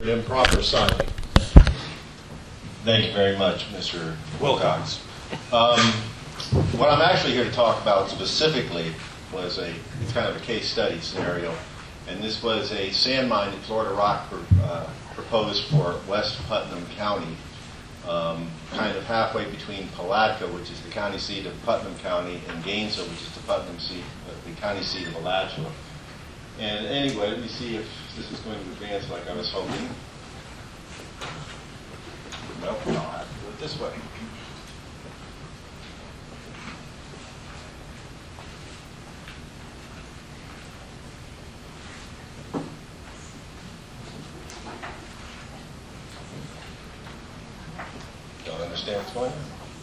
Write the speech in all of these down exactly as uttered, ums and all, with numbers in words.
Improper signing. Thank you very much, Mister Wilcox. Um, what I'm actually here to talk about specifically was a, it's kind of a case study scenario, and this was a sand mine at Florida Rock uh, proposed for West Putnam County, um, kind of halfway between Palatka, which is the county seat of Putnam County, and Gainesville, which is the Putnam seat, uh, the county seat of Alachua. And anyway, let me see if this is going to advance like I was hoping. Nope, I'll have to do it this way. Don't understand what's going on.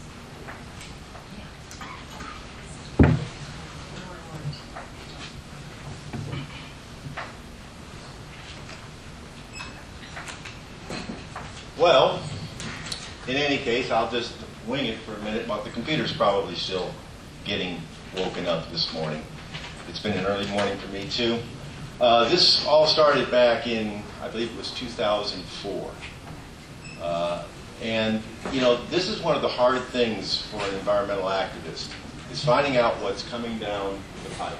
Well, in any case, I'll just wing it for a minute, but the computer's probably still getting woken up this morning. It's been an early morning for me, too. Uh, this all started back in, I believe it was two thousand four. Uh, and, you know, this is one of the hard things for an environmental activist, is finding out what's coming down the pipe.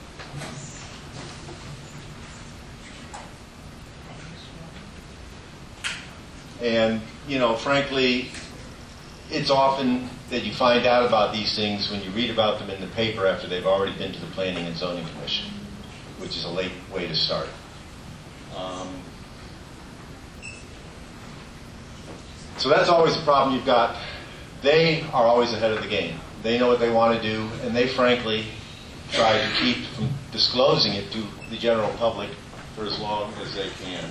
And, you know, frankly, it's often that you find out about these things when you read about them in the paper after they've already been to the Planning and Zoning Commission, which is a late way to start. Um, so that's always the problem you've got. They are always ahead of the game. They know what they want to do, and they frankly try to keep from disclosing it to the general public for as long as they can.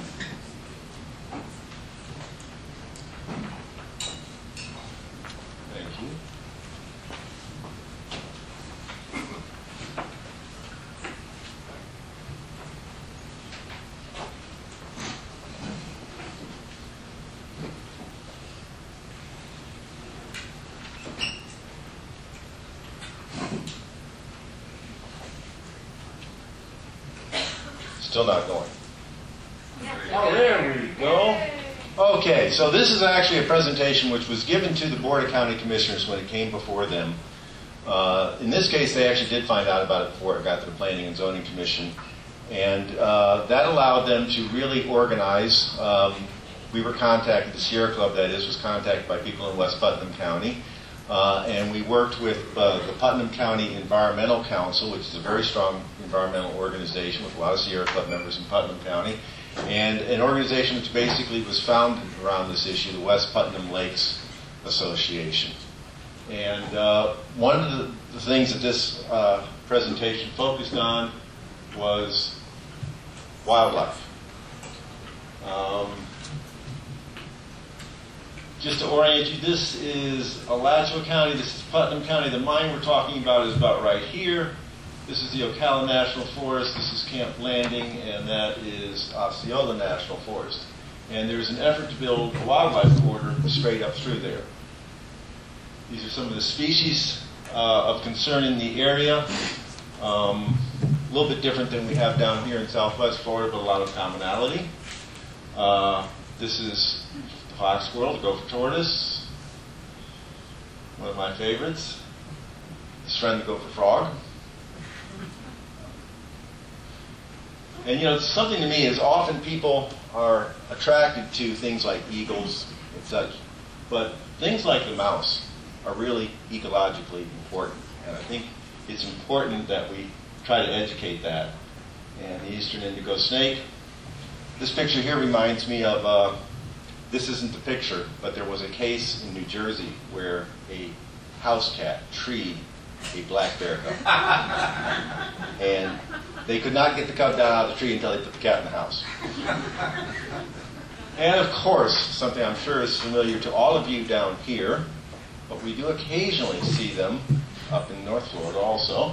Still not going. Oh, there we go. Okay, so this is actually a presentation which was given to the Board of County Commissioners when it came before them. Uh, in this case, they actually did find out about it before it got to the Planning and Zoning Commission. And uh, that allowed them to really organize. Um, we were contacted, the Sierra Club, that is, was contacted by people in West Putnam County. Uh, and we worked with uh, the Putnam County Environmental Council, which is a very strong environmental organization with a lot of Sierra Club members in Putnam County, and an organization which basically was founded around this issue, the West Putnam Lakes Association. And uh, one of the, the things that this uh, presentation focused on was wildlife. Um, Just to orient you, this is Alachua County, this is Putnam County. The mine we're talking about is about right here. This is the Ocala National Forest, this is Camp Landing, and that is Osceola National Forest. And there's an effort to build a wildlife corridor straight up through there. These are some of the species uh, of concern in the area. Um, a little bit different than we have down here in Southwest Florida, but a lot of commonality. Uh, this is fox squirrel, the gopher tortoise, one of my favorites. His friend, the gopher frog. And you know, something to me is often people are attracted to things like eagles and such, but things like the mouse are really ecologically important. And I think it's important that we try to educate that. And the eastern indigo snake. This picture here reminds me of uh, this isn't the picture, but there was a case in New Jersey where a house cat treed a black bear cub. And they could not get the cub down out of the tree until they put the cat in the house. And of course, something I'm sure is familiar to all of you down here, but we do occasionally see them up in North Florida also.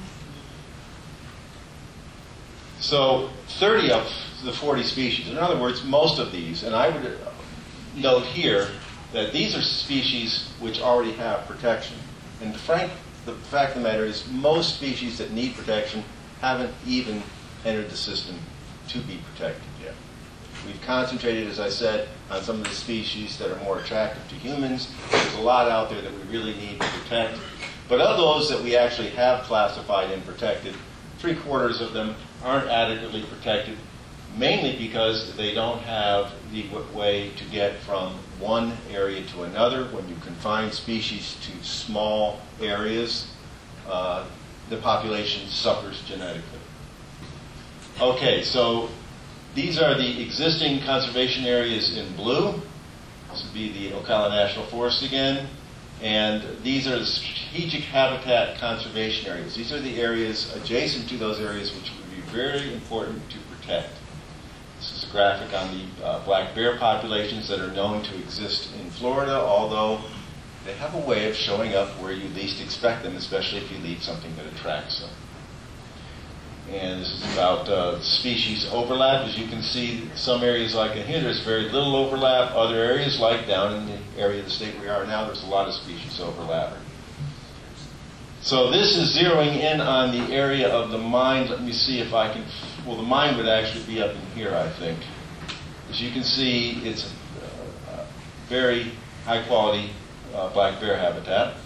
So thirty of the forty species, in other words, most of these, and I would note here that these are species which already have protection. And the, frank, the fact of the matter is most species that need protection haven't even entered the system to be protected yet. We've concentrated, as I said, on some of the species that are more attractive to humans. There's a lot out there that we really need to protect. But of those that we actually have classified and protected, three quarters of them aren't adequately protected, mainly because they don't have the w way to get from one area to another. When you confine species to small areas, uh, the population suffers genetically. Okay, so these are the existing conservation areas in blue. This would be the Ocala National Forest again. And these are the strategic habitat conservation areas. These are the areas adjacent to those areas which would be very important to protect. This is a graphic on the uh, black bear populations that are known to exist in Florida, although they have a way of showing up where you least expect them, especially if you leave something that attracts them. And this is about uh, species overlap. As you can see, some areas like in here, there's very little overlap. Other areas, like down in the area of the state we are now, there's a lot of species overlap. So this is zeroing in on the area of the mine. Let me see if I can, well, the mine would actually be up in here, I think. As you can see, it's a, a very high quality uh, black bear habitat.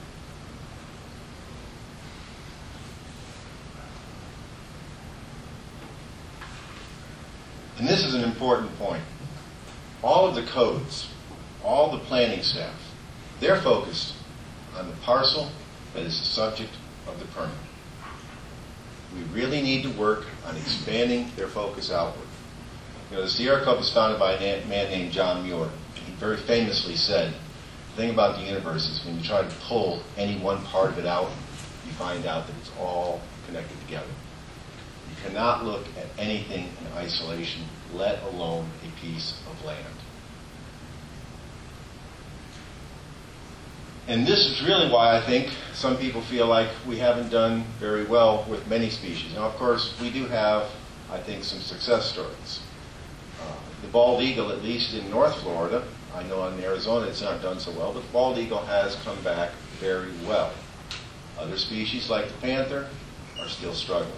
And this is an important point. All of the codes, all the planning staff, they're focused on the parcel that is the subject of the permit. We really need to work on expanding their focus outward. You know, the Sierra Club was founded by a man named John Muir. He very famously said, the thing about the universe is when you try to pull any one part of it out, you find out that it's all connected together. You cannot look at anything in isolation, let alone a piece of land. And this is really why I think some people feel like we haven't done very well with many species. Now, of course, we do have, I think, some success stories. Uh, the bald eagle, at least in North Florida, I know in Arizona it's not done so well, but the bald eagle has come back very well. Other species, like the panther, are still struggling.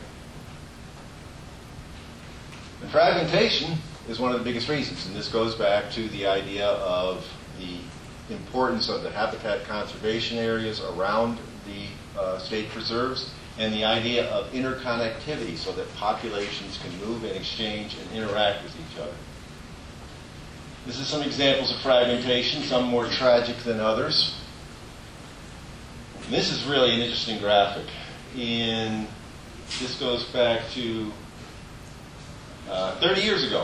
And fragmentation is one of the biggest reasons, and this goes back to the idea of the importance of the habitat conservation areas around the uh, state preserves, and the idea of interconnectivity so that populations can move and exchange and interact with each other. This is some examples of fragmentation, some more tragic than others. And this is really an interesting graphic. In, this goes back to uh, thirty years ago.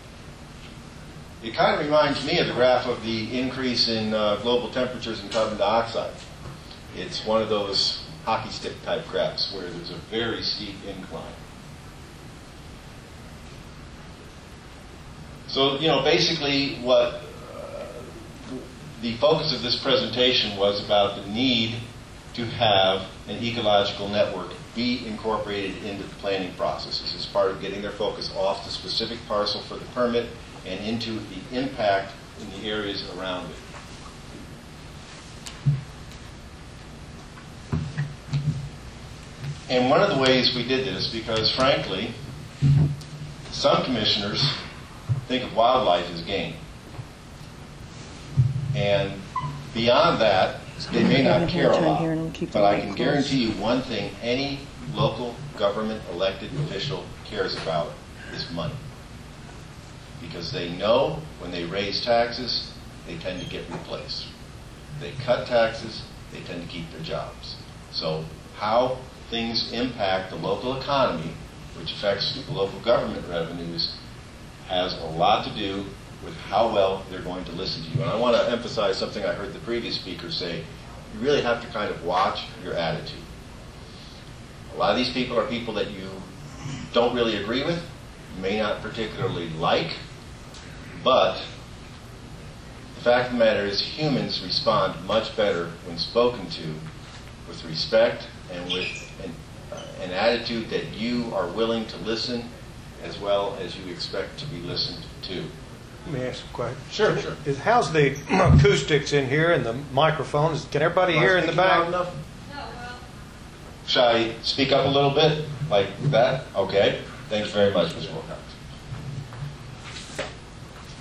It kind of reminds me of the graph of the increase in uh, global temperatures and carbon dioxide. It's one of those hockey stick type graphs where there's a very steep incline. So, you know, basically what uh, the focus of this presentation was about the need to have an ecological network be incorporated into the planning processes as part of getting their focus off the specific parcel for the permit and into the impact in the areas around it. And one of the ways we did this, because frankly, some commissioners think of wildlife as game. And beyond that, they may not care a lot. But I can guarantee you one thing, any local government elected official cares about is money. Because they know when they raise taxes, they tend to get replaced. They cut taxes, they tend to keep their jobs. So how things impact the local economy, which affects the local government revenues, has a lot to do with how well they're going to listen to you. And I want to emphasize something I heard the previous speaker say. You really have to kind of watch your attitude. A lot of these people are people that you don't really agree with, may not particularly like, but the fact of the matter is humans respond much better when spoken to with respect and with an, uh, an attitude that you are willing to listen as well as you expect to be listened to. Let me ask a question. Sure, sure. Is, how's the acoustics in here and the microphones? Can everybody hear in the back? No, well. Shall I speak up a little bit like that? Okay. Thanks very much, Miz Wilcox.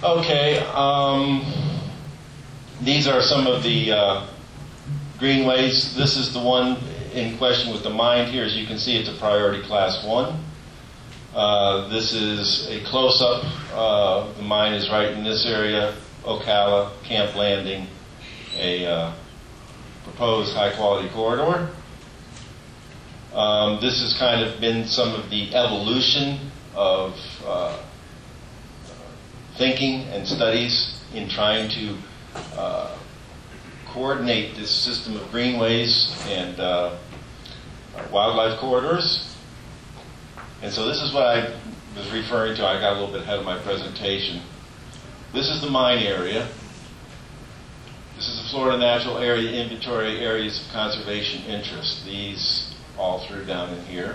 Okay, um, these are some of the uh, greenways. This is the one in question with the mine here. As you can see, it's a priority class one. Uh, this is a close-up. Uh, the mine is right in this area, Ocala, Camp Landing, a uh, proposed high-quality corridor. Um, this has kind of been some of the evolution of uh, thinking and studies in trying to uh, coordinate this system of greenways and uh, wildlife corridors. And so this is what I was referring to. I got a little bit ahead of my presentation. This is the mine area. This is the Florida Natural Area Inventory Areas of Conservation Interest. These all through down in here.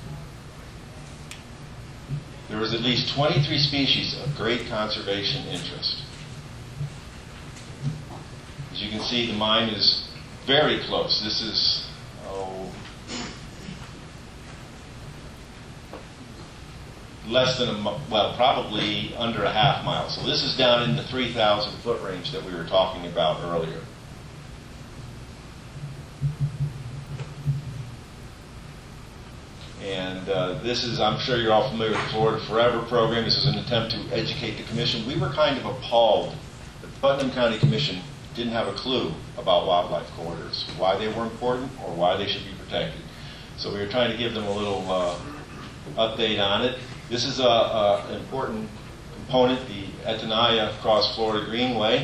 There was at least twenty-three species of great conservation interest. As you can see, the mine is very close. This is, oh, less than a, well, probably under a half mile. So this is down in the three thousand foot range that we were talking about earlier. And uh, this is, I'm sure you're all familiar with the Florida Forever program. This is an attempt to educate the commission. We were kind of appalled that the Putnam County Commission didn't have a clue about wildlife corridors, why they were important or why they should be protected. So we were trying to give them a little uh, update on it. This is an important component, the Atenaya Cross Florida Greenway.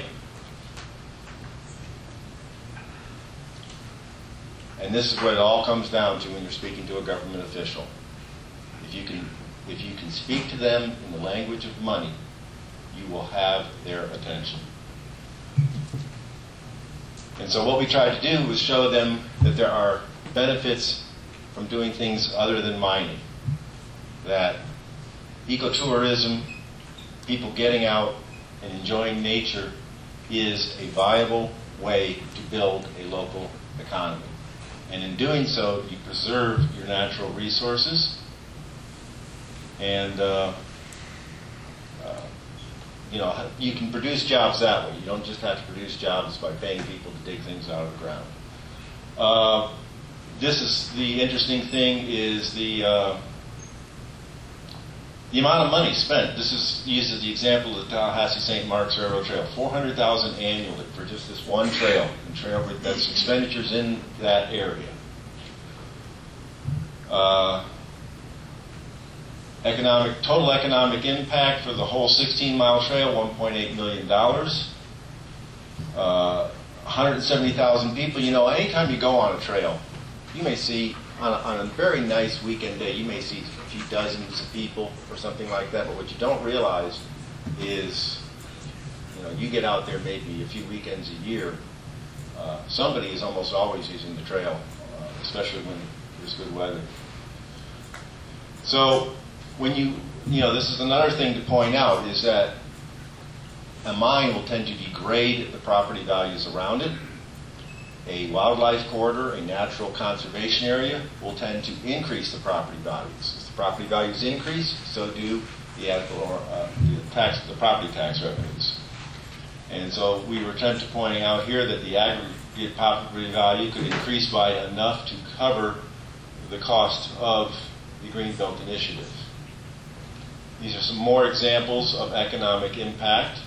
And this is what it all comes down to when you're speaking to a government official. If you can, if you can speak to them in the language of money, you will have their attention. And so what we tried to do was show them that there are benefits from doing things other than mining. That ecotourism, people getting out and enjoying nature, is a viable way to build a local economy. And in doing so, you preserve your natural resources, and uh, uh, you know, you can produce jobs that way. You don't just have to produce jobs by paying people to dig things out of the ground. Uh, this is the interesting thing: is the uh, the amount of money spent. This is used as the example of the Tallahassee Saint Mark's Railroad Trail. four hundred thousand dollars annually for just this one trail. And trail that's expenditures in that area. Uh, economic total economic impact for the whole sixteen mile trail, one point eight million dollars. Uh, one hundred seventy thousand people. You know, anytime you go on a trail, you may see, on a, on a very nice weekend day, you may see a few dozens of people or something like that, but what you don't realize is, you know, you get out there maybe a few weekends a year, uh, somebody is almost always using the trail, uh, especially when there's good weather. So when you, you know, this is another thing to point out, is that a mine will tend to degrade the property values around it. A wildlife corridor, a natural conservation area, will tend to increase the property values. As the property values increase, so do the, or, uh, the tax, the property tax revenues. And so we were attempting to pointing out here that the aggregate property value could increase by enough to cover the cost of the Greenbelt Initiative. These are some more examples of economic impact.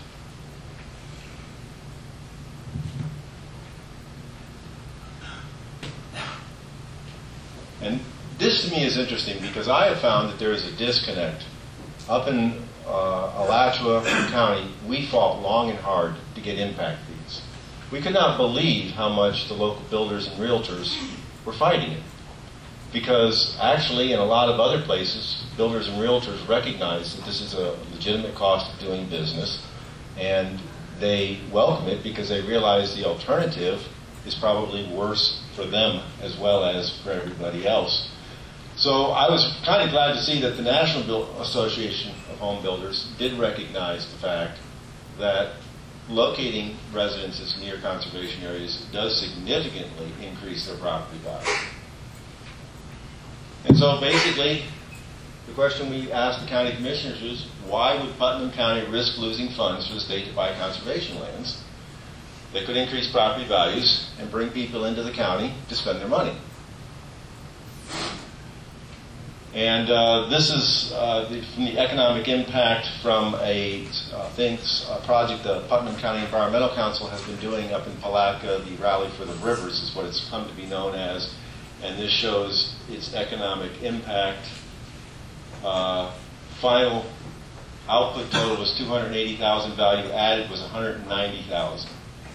And this to me is interesting because I have found that there is a disconnect. Up in uh, Alachua County, we fought long and hard to get impact fees. We could not believe how much the local builders and realtors were fighting it. Because actually, in a lot of other places, builders and realtors recognize that this is a legitimate cost of doing business, and they welcome it because they realize the alternative is probably worse for them as well as for everybody else. So I was kind of glad to see that the National Association of Home Builders did recognize the fact that locating residences near conservation areas does significantly increase their property value. And so basically, the question we asked the county commissioners is, why would Putnam County risk losing funds for the state to buy conservation lands that could increase property values and bring people into the county to spend their money? And uh, this is uh, the, from the economic impact from a uh, things, a project the Putnam County Environmental Council has been doing up in Palatka. The Rally for the Rivers is what it's come to be known as. And this shows its economic impact. Uh, final output total was two hundred eighty thousand, value added was one hundred ninety thousand.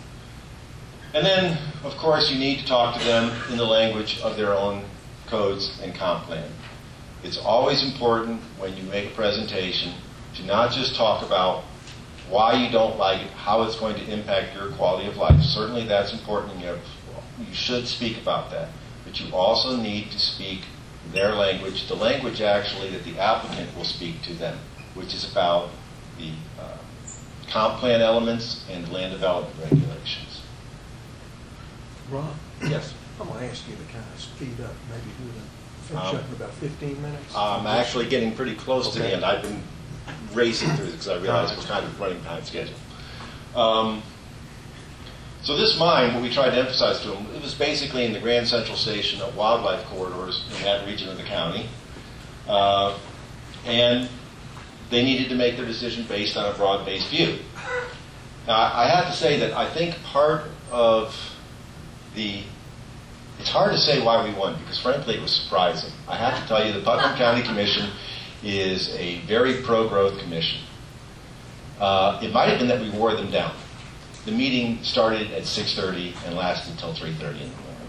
And then, of course, you need to talk to them in the language of their own codes and comp plan. It's always important when you make a presentation to not just talk about why you don't like it, how it's going to impact your quality of life. Certainly that's important, and you, have, you should speak about that. But you also need to speak their language, the language actually that the applicant will speak to them, which is about the uh, comp plan elements and land development regulations. Ron? Yes. I'm going to ask you to kind of speed up, maybe do the finish Um, up in about fifteen minutes. I'm actually getting pretty close to the Okay. end. I've been racing through this because I realized it was kind of running behind schedule. Um, so this mine, what we tried to emphasize to them, it was basically in the Grand Central Station of wildlife corridors in that region of the county. Uh, and they needed to make their decision based on a broad-based view. Now, I I have to say that I think part of the It's hard to say why we won, because frankly it was surprising. I have to tell you the Putnam County Commission is a very pro-growth commission. Uh, it might have been that we wore them down. The meeting started at six thirty and lasted until three thirty in the morning.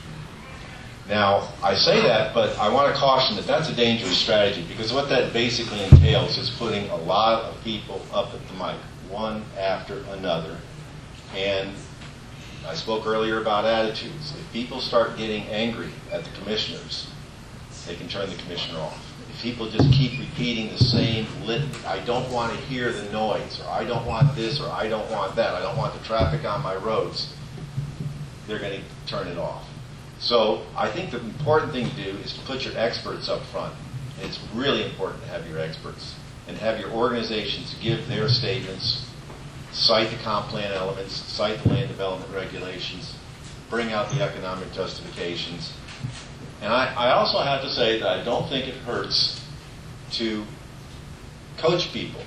Now, I say that, but I want to caution that that's a dangerous strategy, because what that basically entails is putting a lot of people up at the mic, one after another. And I spoke earlier about attitudes. If people start getting angry at the commissioners, they can turn the commissioner off. If people just keep repeating the same litany, I don't want to hear the noise, or I don't want this, or I don't want that, I don't want the traffic on my roads, they're going to turn it off. So I think the important thing to do is to put your experts up front. And it's really important to have your experts and have your organizations give their statements, cite the comp plan elements, cite the land development regulations, bring out the economic justifications. And I, I also have to say that I don't think it hurts to coach people.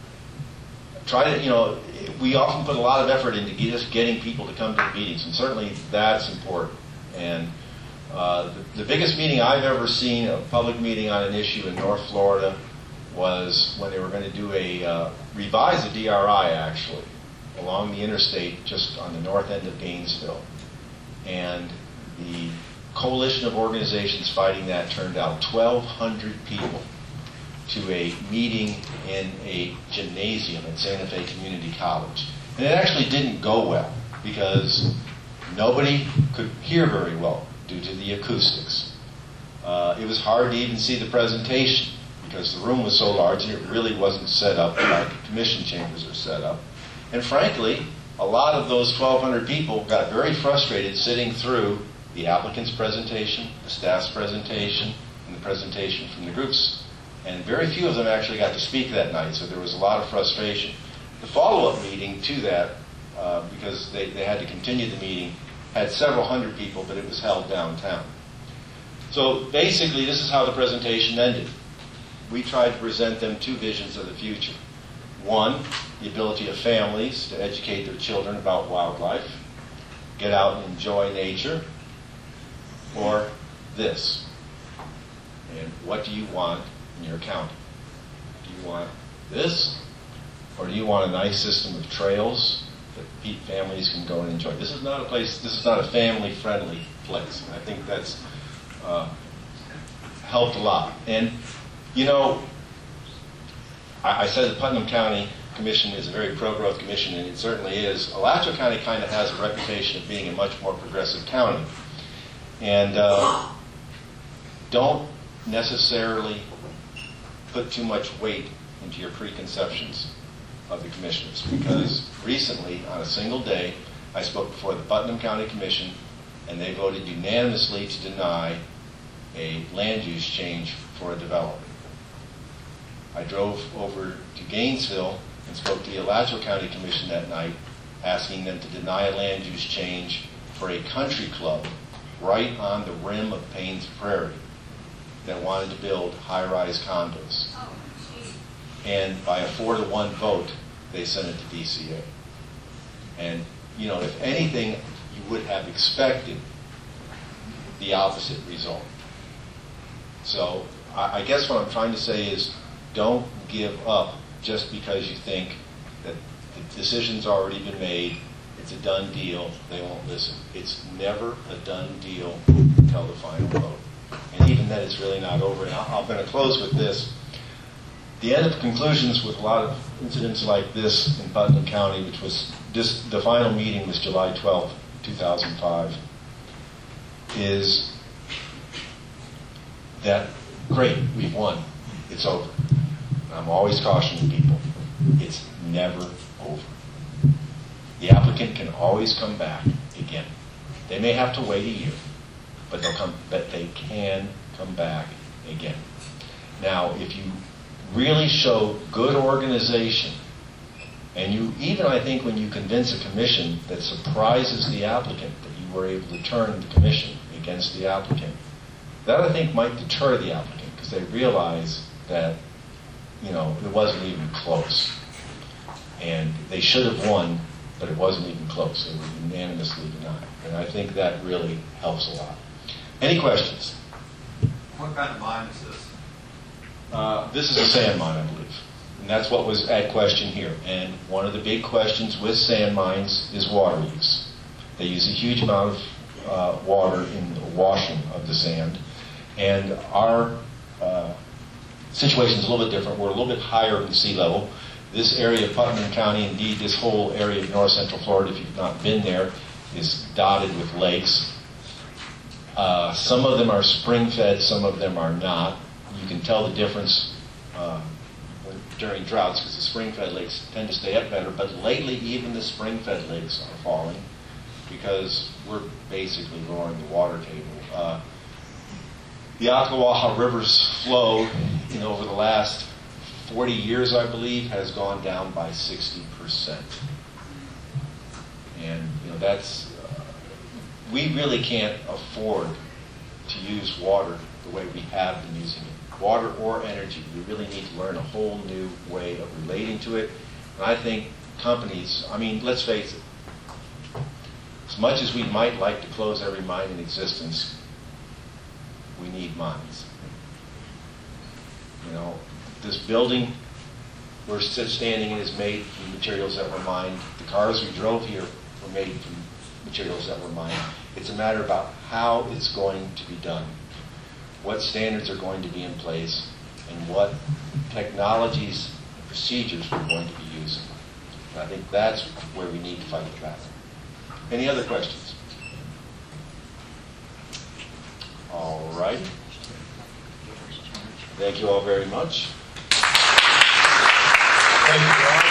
Try to, you know, we often put a lot of effort into just getting people to come to the meetings, and certainly that's important. And uh, the, the biggest meeting I've ever seen, a public meeting on an issue in North Florida, was when they were going to do a, uh, revise the D R I actually, along the interstate just on the north end of Gainesville. And the coalition of organizations fighting that turned out twelve hundred people to a meeting in a gymnasium at Santa Fe Community College. And it actually didn't go well because nobody could hear very well due to the acoustics. Uh, it was hard to even see the presentation because the room was so large and it really wasn't set up like commission chambers are set up. And frankly, a lot of those twelve hundred people got very frustrated sitting through the applicant's presentation, the staff's presentation, and the presentation from the groups. And very few of them actually got to speak that night, so there was a lot of frustration. The follow-up meeting to that, uh, because they, they had to continue the meeting, had several hundred people, but it was held downtown. So basically, this is how the presentation ended. We tried to present them two visions of the future. One, the ability of families to educate their children about wildlife, get out and enjoy nature, or this. And what do you want in your county? Do you want this, or do you want a nice system of trails that families can go and enjoy? This is not a place, this is not a family-friendly place. I think that's uh, helped a lot. And, you know, I, I said the Putnam County Commission is a very pro-growth commission, and it certainly is. Alachua County kind of has a reputation of being a much more progressive county. And uh, don't necessarily put too much weight into your preconceptions of the commissioners, because recently, on a single day, I spoke before the Putnam County Commission, and they voted unanimously to deny a land use change for a development. I drove over to Gainesville and spoke to the Alachua County Commission that night, asking them to deny a land use change for a country club right on the rim of Paynes Prairie that wanted to build high-rise condos. And by a four to one vote, they sent it to D C A. And, you know, if anything, you would have expected the opposite result. So I, I guess what I'm trying to say is, don't give up just because you think that the decision's already been made, it's a done deal, they won't listen. It's never a done deal until the final vote. And even then, it's really not over. And I'm going to close with this. The end of conclusions with a lot of incidents like this in Putnam County, which was this, the final meeting was July twelfth, two thousand five, is that, great, we've won, it's over. I'm always cautioning people, it's never over. The applicant can always come back again. They may have to wait a year, but they'll come, but they can come back again. Now, if you really show good organization, and you even, I think, when you convince a commission that surprises the applicant that you were able to turn the commission against the applicant, that I think might deter the applicant because they realize that, you know, it wasn't even close. And they should have won, but it wasn't even close. They were unanimously denied. And I think that really helps a lot. Any questions? What kind of mine is this? Uh, this is a sand mine, I believe. And that's what was at question here. And one of the big questions with sand mines is water use. They use a huge amount of uh, water in the washing of the sand. And our uh, situation is a little bit different. We're a little bit higher than sea level. This area of Putnam County, indeed this whole area of north central Florida, if you've not been there, is dotted with lakes. Uh, some of them are spring-fed, some of them are not. You can tell the difference uh, during droughts because the spring-fed lakes tend to stay up better, but lately even the spring-fed lakes are falling because we're basically lowering the water table. Uh, the Ocklawaha River's flow, you know, over the last forty years, I believe, has gone down by sixty percent. And, you know, that's, uh, we really can't afford to use water the way we have been using it. Water or energy. We really need to learn a whole new way of relating to it. And I think companies, I mean, let's face it, as much as we might like to close every mine in existence, we need mines. You know, this building we're standing in is made from materials that were mined. The cars we drove here were made from materials that were mined. It's a matter about how it's going to be done, what standards are going to be in place, and what technologies and procedures we're going to be using. And I think that's where we need to fight the battle. Any other questions? All right. Thank you all very much. Thank you, Ron.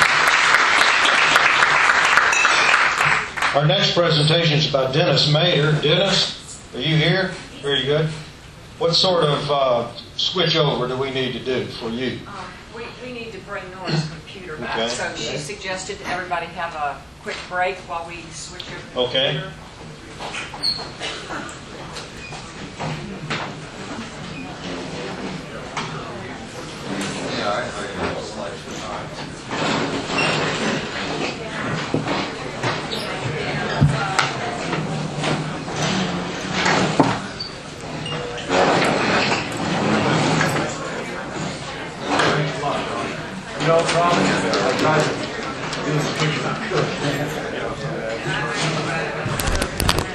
Our next presentation is about Dennis Mader. Dennis, are you here? Very good. What sort of uh, switch over do we need to do for you? Um, we, we need to bring Nora's computer back. Okay. So she suggested that everybody have a quick break while we switch over the Okay. computer. Yeah, I, I have a selection of No problem. I tried to do as quick as I could.